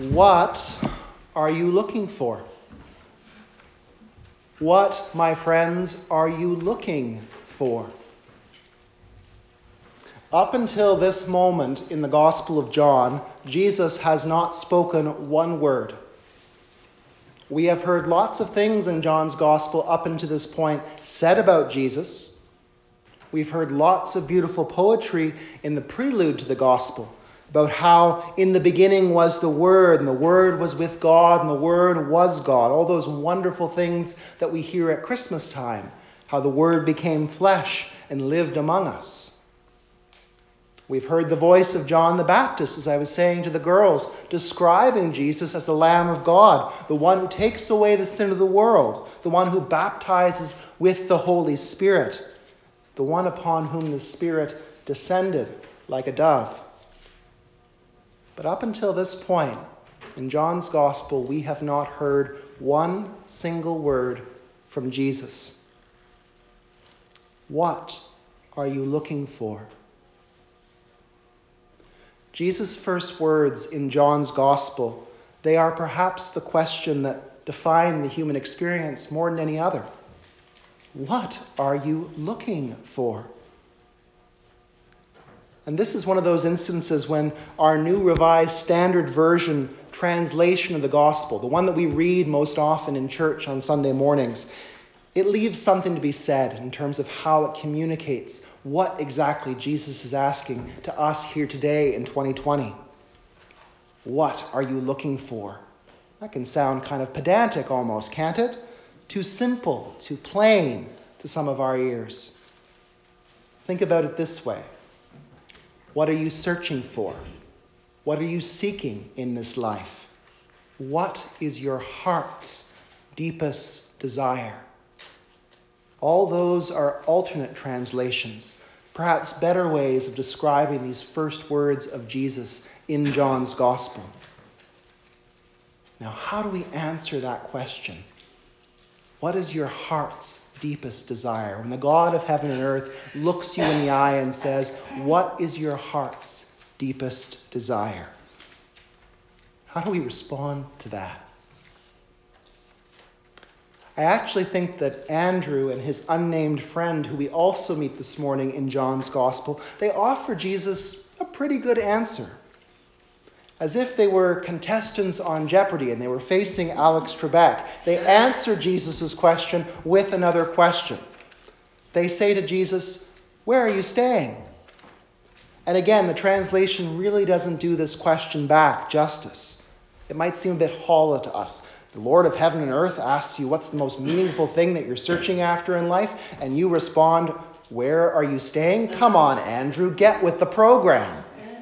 What are you looking for? What, my friends, are you looking for? Up until this moment in the Gospel of John, Jesus has not spoken one word. We have heard lots of things in John's Gospel up until this point said about Jesus. We've heard lots of beautiful poetry in the prelude to the Gospel about how in the beginning was the Word, and the Word was with God, and the Word was God. All those wonderful things that we hear at Christmas time, how the Word became flesh and lived among us. We've heard the voice of John the Baptist, as I was saying to the girls, describing Jesus as the Lamb of God, the one who takes away the sin of the world, the one who baptizes with the Holy Spirit, the one upon whom the Spirit descended like a dove. But up until this point, in John's Gospel, we have not heard one single word from Jesus. What are you looking for? Jesus' first words in John's Gospel, they are perhaps the question that define the human experience more than any other. What are you looking for? And this is one of those instances when our New Revised Standard Version translation of the Gospel, the one that we read most often in church on Sunday mornings, it leaves something to be said in terms of how it communicates what exactly Jesus is asking to us here today in 2020. What are you looking for? That can sound kind of pedantic almost, can't it? Too simple, too plain to some of our ears. Think about it this way. What are you searching for? What are you seeking in this life? What is your heart's deepest desire? All those are alternate translations, perhaps better ways of describing these first words of Jesus in John's Gospel. Now, how do we answer that question? What is your heart's deepest desire? When the God of heaven and earth looks you in the eye and says, what is your heart's deepest desire? How do we respond to that? I actually think that Andrew and his unnamed friend, who we also meet this morning in John's Gospel, they offer Jesus a pretty good answer. As if they were contestants on Jeopardy and they were facing Alex Trebek. They answer Jesus' question with another question. They say to Jesus, where are you staying? And again, the translation really doesn't do this question back justice. It might seem a bit hollow to us. The Lord of heaven and earth asks you what's the most meaningful thing that you're searching after in life, and you respond, where are you staying? Come on, Andrew, get with the program.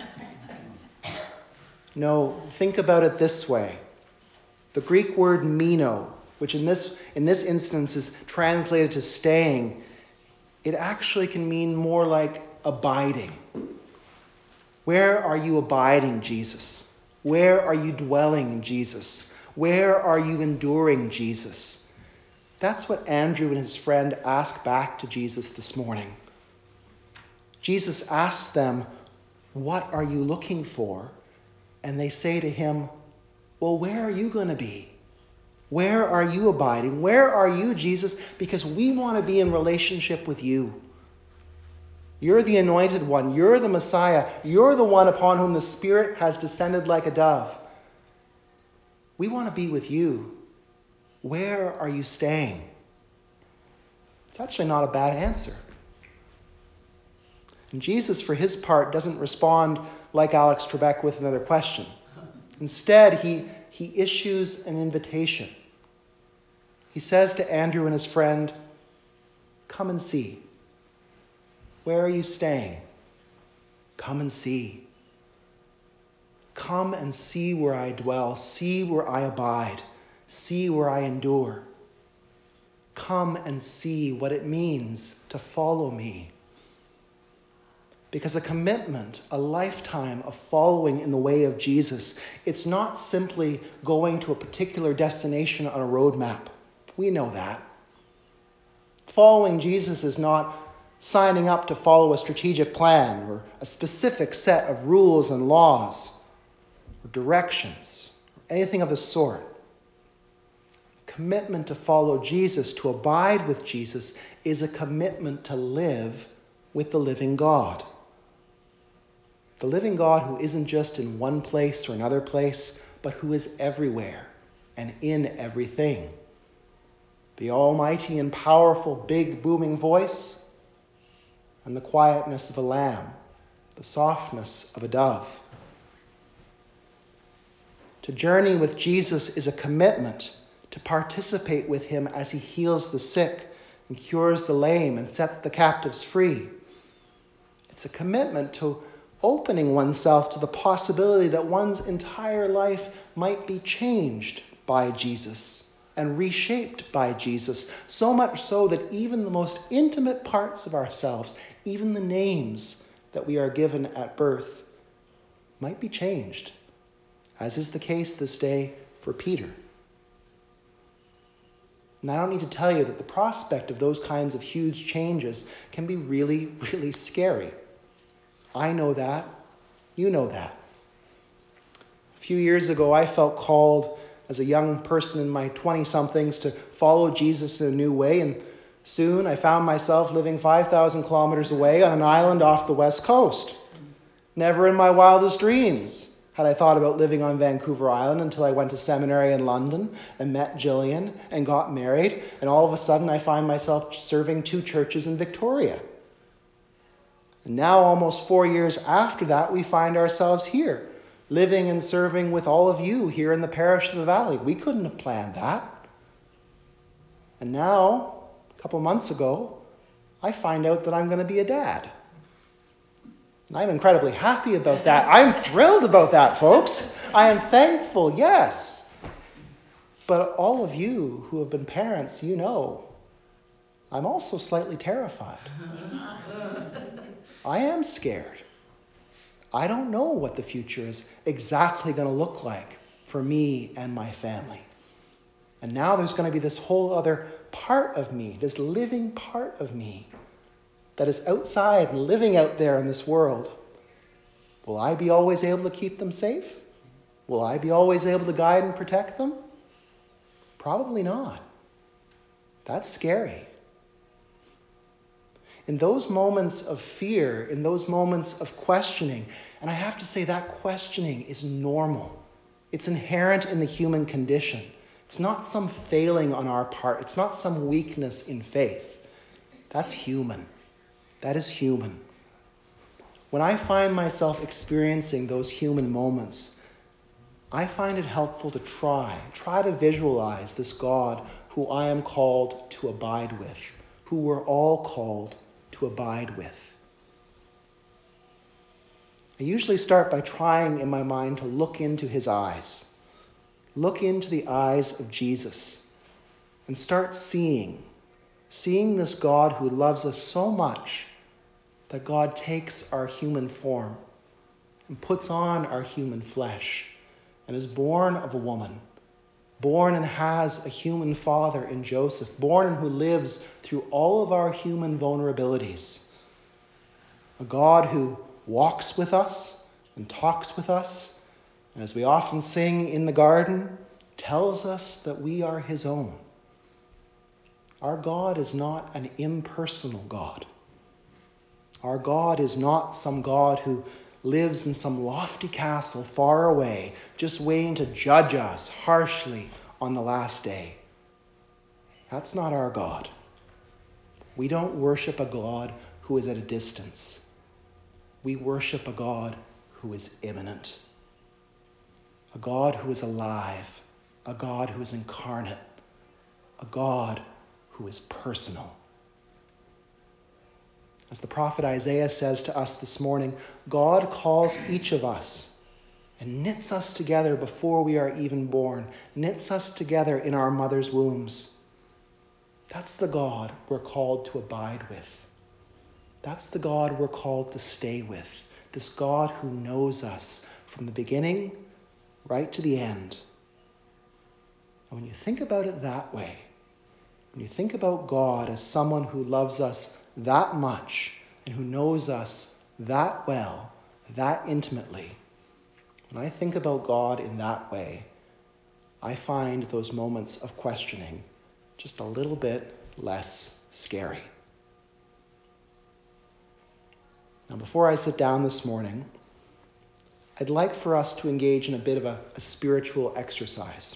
No, think about it this way. The Greek word meno, which in this instance is translated to staying, it actually can mean more like abiding. Where are you abiding, Jesus? Where are you dwelling, Jesus? Where are you enduring, Jesus? That's what Andrew and his friend ask back to Jesus this morning. Jesus asks them, what are you looking for? And they say to him, well, where are you going to be? Where are you abiding? Where are you, Jesus? Because we want to be in relationship with you. You're the anointed one. You're the Messiah. You're the one upon whom the Spirit has descended like a dove. We want to be with you. Where are you staying? It's actually not a bad answer. And Jesus, for his part, doesn't respond like Alex Trebek with another question. Instead, he issues an invitation. He says to Andrew and his friend, come and see. Where are you staying? Come and see. Come and see where I dwell. See where I abide. See where I endure. Come and see what it means to follow me. Because a commitment, a lifetime of following in the way of Jesus, it's not simply going to a particular destination on a roadmap. We know that. Following Jesus is not signing up to follow a strategic plan or a specific set of rules and laws or directions anything of the sort. Commitment to follow Jesus, to abide with Jesus, is a commitment to live with the living God. The living God who isn't just in one place or another place, but who is everywhere and in everything. The almighty and powerful, big, booming voice, and the quietness of a lamb, the softness of a dove. To journey with Jesus is a commitment to participate with him as he heals the sick and cures the lame and sets the captives free. It's a commitment to opening oneself to the possibility that one's entire life might be changed by Jesus and reshaped by Jesus, so much so that even the most intimate parts of ourselves, even the names that we are given at birth, might be changed, as is the case this day for Peter. And I don't need to tell you that the prospect of those kinds of huge changes can be really, really scary. I know that. You know that. A few years ago, I felt called as a young person in my 20-somethings to follow Jesus in a new way, and soon I found myself living 5,000 kilometers away on an island off the west coast. Never in my wildest dreams had I thought about living on Vancouver Island until I went to seminary in London and met Jillian and got married, and all of a sudden I find myself serving 2 churches in Victoria. And now, almost 4 years after that, we find ourselves here, living and serving with all of you here in the parish of the Valley. We couldn't have planned that. And now, a couple months ago, I find out that I'm going to be a dad. And I'm incredibly happy about that. I'm thrilled about that, folks. I am thankful, yes. But all of you who have been parents, you know, I'm also slightly terrified. I am scared. I don't know what the future is exactly going to look like for me and my family. And now there's going to be this whole other part of me, this living part of me that is outside and living out there in this world. Will I be always able to keep them safe? Will I be always able to guide and protect them? Probably not. That's scary. In those moments of fear, in those moments of questioning, and I have to say that questioning is normal. It's inherent in the human condition. It's not some failing on our part. It's not some weakness in faith. That's human. That is human. When I find myself experiencing those human moments, I find it helpful to try to visualize this God who I am called to abide with, who we're all called to abide with. I usually start by trying in my mind to look into his eyes, look into the eyes of Jesus, and start seeing this God who loves us so much that God takes our human form and puts on our human flesh and is born of a woman, born and has a human father in Joseph, born and who lives through all of our human vulnerabilities. A God who walks with us and talks with us, and as we often sing in the garden, tells us that we are his own. Our God is not an impersonal God. Our God is not some God who lives in some lofty castle far away, just waiting to judge us harshly on the last day. That's not our God. We don't worship a God who is at a distance. We worship a God who is immanent. A God who is alive. A God who is incarnate. A God who is personal. As the prophet Isaiah says to us this morning, God calls each of us and knits us together before we are even born, knits us together in our mother's wombs. That's the God we're called to abide with. That's the God we're called to stay with. This God who knows us from the beginning right to the end. And when you think about it that way, when you think about God as someone who loves us that much and who knows us that well, that intimately, when I think about God in that way, I find those moments of questioning just a little bit less scary. Now, before I sit down this morning, I'd like for us to engage in a bit of a spiritual exercise.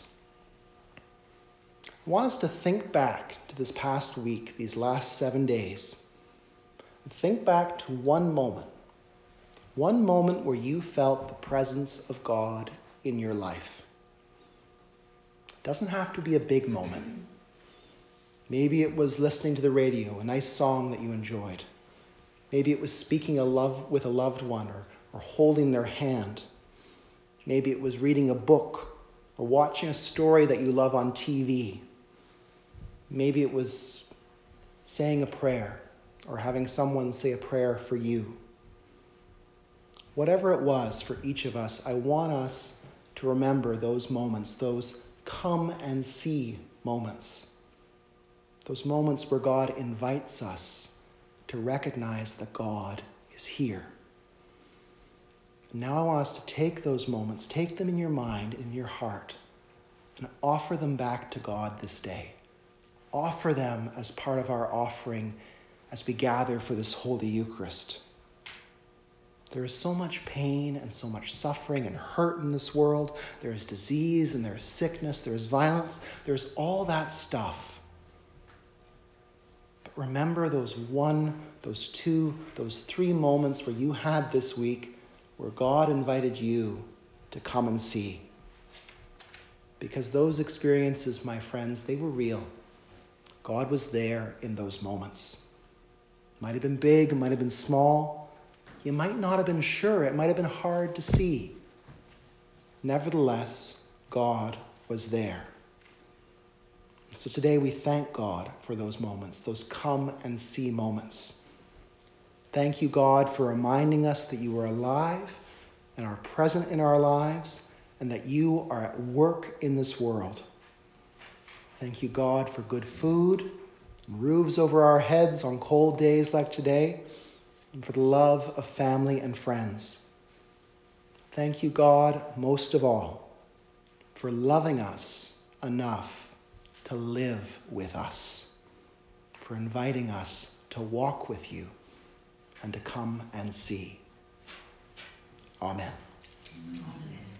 I want us to think back to this past week, these last 7 days, and think back to one moment where you felt the presence of God in your life. It doesn't have to be a big moment. Maybe it was listening to the radio, a nice song that you enjoyed. Maybe it was speaking with a loved one or holding their hand. Maybe it was reading a book or watching a story that you love on TV. Maybe it was saying a prayer or having someone say a prayer for you. Whatever it was for each of us, I want us to remember those moments, those come and see moments. Those moments where God invites us to recognize that God is here. Now I want us to take those moments, take them in your mind, in your heart, and offer them back to God this day. Offer them as part of our offering as we gather for this Holy Eucharist. There is so much pain and so much suffering and hurt in this world. There is disease and there is sickness, there is violence, there's all that stuff. But remember those 1, those 2, those 3 moments where you had this week where God invited you to come and see. Because those experiences, my friends, they were real. God was there in those moments. It might have been big, it might have been small. You might not have been sure. It might have been hard to see. Nevertheless, God was there. So today we thank God for those moments, those come and see moments. Thank you, God, for reminding us that you are alive and are present in our lives and that you are at work in this world. Thank you, God, for good food and roofs over our heads on cold days like today, and for the love of family and friends. Thank you, God, most of all, for loving us enough to live with us, for inviting us to walk with you and to come and see. Amen. Amen.